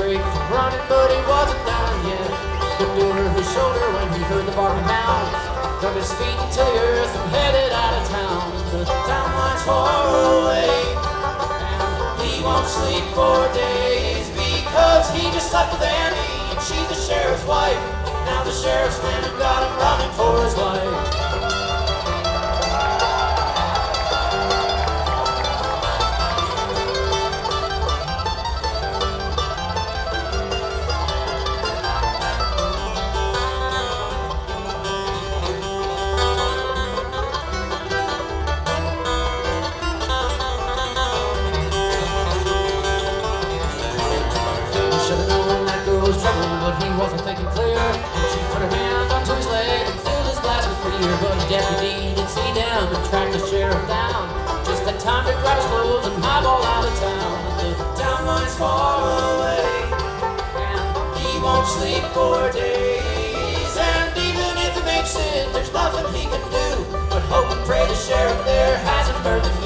break from running, but he wasn't done yet. Looked over his shoulder when he heard the barking hounds, dug his feet into the earth and headed out of town. The town line's far away, and he won't sleep for days because he just slept with Annie, and she's the sheriff's wife. Now the sheriff's man got him running for his life. But he wasn't thinking clear. She put her hand onto his leg and filled his glass with beer. But the deputy didn't see them and tracked the sheriff down. Just had time to grab his clothes and highball out of town. The town line's far away, and he won't sleep for days. And even if it makes it, there's nothing he can do but hope and pray the sheriff there hasn't heard the news.